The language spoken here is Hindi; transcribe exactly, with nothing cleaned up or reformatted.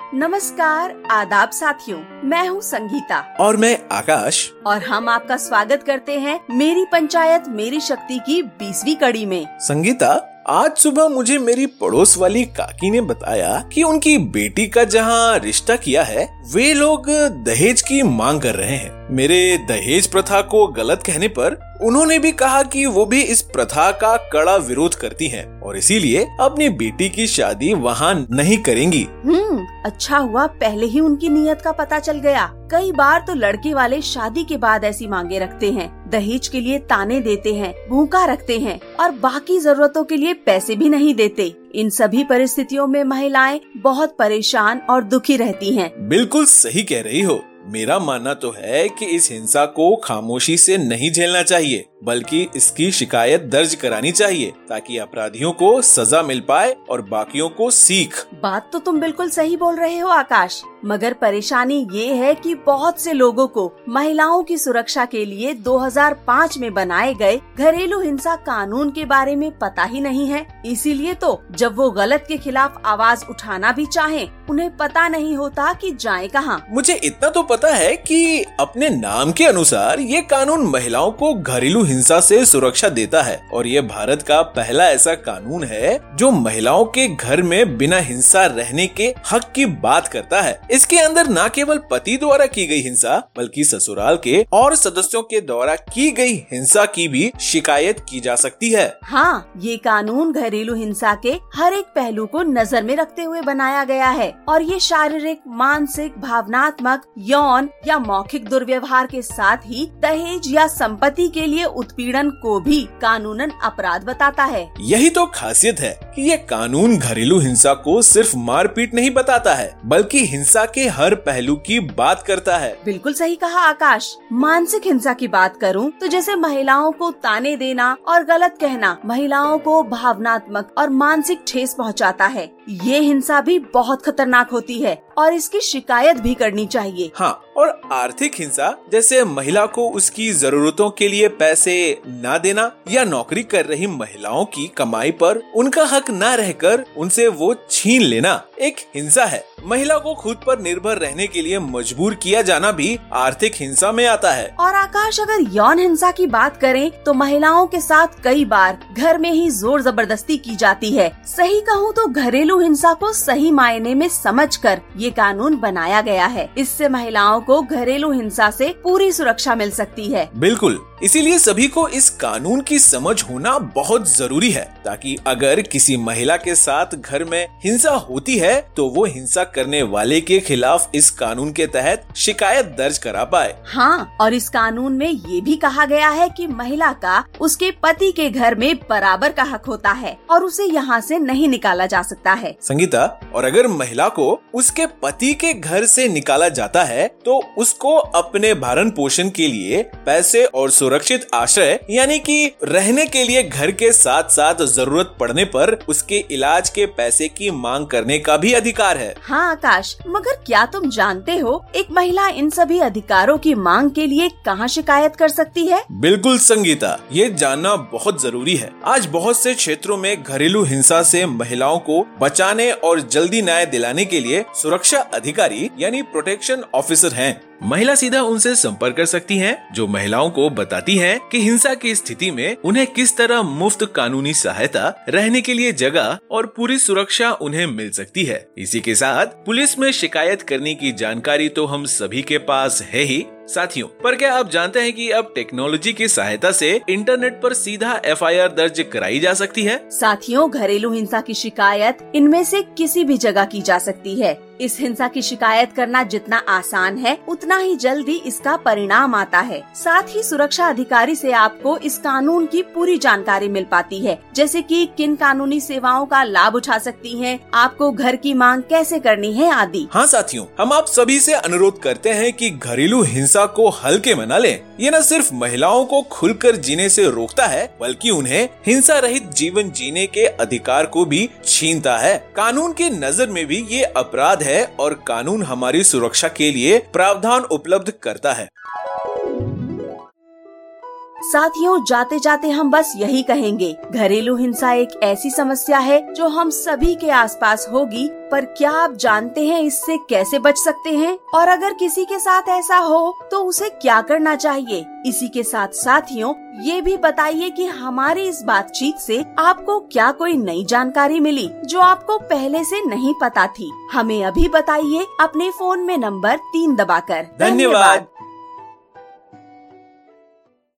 नमस्कार, आदाब साथियों, मैं हूँ संगीता और मैं आकाश और हम आपका स्वागत करते हैं मेरी पंचायत मेरी शक्ति की बीसवीं कड़ी में। संगीता, आज सुबह मुझे मेरी पड़ोस वाली काकी ने बताया कि उनकी बेटी का जहाँ रिश्ता किया है वे लोग दहेज की मांग कर रहे हैं। मेरे दहेज प्रथा को गलत कहने पर उन्होंने भी कहा कि वो भी इस प्रथा का कड़ा विरोध करती हैं और इसीलिए अपनी बेटी की शादी वहाँ नहीं करेंगी। हम्म, अच्छा हुआ पहले ही उनकी नीयत का पता चल गया। कई बार तो लड़के वाले शादी के बाद ऐसी मांगे रखते हैं, दहेज के लिए ताने देते हैं, भूखा रखते हैं और बाकी जरूरतों के लिए पैसे भी नहीं देते। इन सभी परिस्थितियों में महिलाएं बहुत परेशान और दुखी रहती हैं। बिल्कुल सही कह रही हो। मेरा मानना तो है कि इस हिंसा को खामोशी से नहीं झेलना चाहिए, बल्कि इसकी शिकायत दर्ज करानी चाहिए ताकि अपराधियों को सजा मिल पाए और बाकियों को सीख। बात तो तुम बिल्कुल सही बोल रहे हो आकाश, मगर परेशानी ये है कि बहुत से लोगों को महिलाओं की सुरक्षा के लिए दो हज़ार पाँच में बनाए गए घरेलू हिंसा कानून के बारे में पता ही नहीं है। इसीलिए तो जब वो गलत के खिलाफ आवाज उठाना भी चाहें, उन्हें पता नहीं होता कि जाए कहाँ। मुझे इतना तो पता है कि अपने नाम के अनुसार ये कानून महिलाओं को घरेलू हिंसा से सुरक्षा देता है और ये भारत का पहला ऐसा कानून है जो महिलाओं के घर में बिना हिंसा रहने के हक की बात करता है। इसके अंदर न केवल पति द्वारा की गई हिंसा बल्कि ससुराल के और सदस्यों के द्वारा की गई हिंसा की भी शिकायत की जा सकती है। हाँ, ये कानून घरेलू हिंसा के हर एक पहलू को नजर में रखते हुए बनाया गया है और ये शारीरिक, मानसिक, भावनात्मक, यौन या मौखिक दुर्व्यवहार के साथ ही दहेज या संपत्ति के लिए उत्पीड़न को भी कानूनन अपराध बताता है। यही तो खासियत है कि ये कानून घरेलू हिंसा को सिर्फ मारपीट नहीं बताता है बल्कि हिंसा के हर पहलू की बात करता है। बिल्कुल सही कहा आकाश। मानसिक हिंसा की बात करूं तो जैसे महिलाओं को ताने देना और गलत कहना महिलाओं को भावनात्मक और मानसिक ठेस पहुंचाता है। ये हिंसा भी बहुत खतरनाक होती है और इसकी शिकायत भी करनी चाहिए। हाँ, और आर्थिक हिंसा जैसे महिला को उसकी जरूरतों के लिए पैसे न देना या नौकरी कर रही महिलाओं की कमाई पर उनका हक न रहकर उनसे वो छीन लेना एक हिंसा है। महिला को खुद पर निर्भर रहने के लिए मजबूर किया जाना भी आर्थिक हिंसा में आता है। और आकाश, अगर यौन हिंसा की बात करें तो महिलाओं के साथ कई बार घर में ही जोर जबरदस्ती की जाती है। सही कहूँ तो घरेलू हिंसा को सही मायने में समझकर ये कानून बनाया गया है। इससे महिलाओं को घरेलू हिंसा से पूरी सुरक्षा मिल सकती है। बिल्कुल, इसीलिए सभी को इस कानून की समझ होना बहुत जरूरी है ताकि अगर किसी महिला के साथ घर में हिंसा होती है तो वो हिंसा करने वाले के खिलाफ इस कानून के तहत शिकायत दर्ज करा पाए। हाँ, और इस कानून में ये भी कहा गया है कि महिला का उसके पति के घर में बराबर का हक होता है और उसे यहाँ से नहीं निकाला जा सकता है। संगीता, और अगर महिला को उसके पति के घर से निकाला जाता है तो उसको अपने भरण पोषण के लिए पैसे और सुरक्षित आश्रय यानी कि रहने के लिए घर के साथ साथ जरूरत पड़ने पर उसके इलाज के पैसे की मांग करने का भी अधिकार है। हाँ आकाश, मगर क्या तुम जानते हो एक महिला इन सभी अधिकारों की मांग के लिए कहाँ शिकायत कर सकती है? बिल्कुल संगीता, ये जानना बहुत जरूरी है। आज बहुत से क्षेत्रों में घरेलू हिंसा से महिलाओं को बचाने और जल्दी न्याय दिलाने के लिए सुरक्षा अधिकारी यानी प्रोटेक्शन ऑफिसर हैं। महिला सीधा उनसे संपर्क कर सकती हैं, जो महिलाओं को बताती हैं कि हिंसा की स्थिति में उन्हें किस तरह मुफ्त कानूनी सहायता, रहने के लिए जगह और पूरी सुरक्षा उन्हें मिल सकती है। इसी के साथ पुलिस में शिकायत करने की जानकारी तो हम सभी के पास है ही साथियों, पर क्या आप जानते हैं कि अब टेक्नोलॉजी की सहायता से इंटरनेट पर सीधा एफ आई आर दर्ज कराई जा सकती है? साथियों, घरेलू हिंसा की शिकायत इनमें से किसी भी जगह की जा सकती है। इस हिंसा की शिकायत करना जितना आसान है उतना ही जल्दी इसका परिणाम आता है। साथ ही सुरक्षा अधिकारी से आपको इस कानून की पूरी जानकारी मिल पाती है, जैसे कि किन कानूनी सेवाओं का लाभ उठा सकती हैं, आपको घर की मांग कैसे करनी है आदि। हाँ साथियों, हम आप सभी से अनुरोध करते हैं कि घरेलू हिंसा को हल्के में न लें। ये न सिर्फ महिलाओं को खुलकर जीने से रोकता है बल्कि उन्हें हिंसा रहित जीवन जीने के अधिकार को भी छीनता है। कानून की नजर में भी ये अपराध है और कानून हमारी सुरक्षा के लिए प्रावधान उपलब्ध करता है। साथियों, जाते जाते हम बस यही कहेंगे, घरेलू हिंसा एक ऐसी समस्या है जो हम सभी के आसपास होगी, पर क्या आप जानते हैं इससे कैसे बच सकते हैं? और अगर किसी के साथ ऐसा हो तो उसे क्या करना चाहिए? इसी के साथ साथियों, ये भी बताइए कि हमारी इस बातचीत से आपको क्या कोई नई जानकारी मिली जो आपको पहले से नहीं पता थी? हमें अभी बताइए अपने फोन में नंबर तीन दबाकर। धन्यवाद।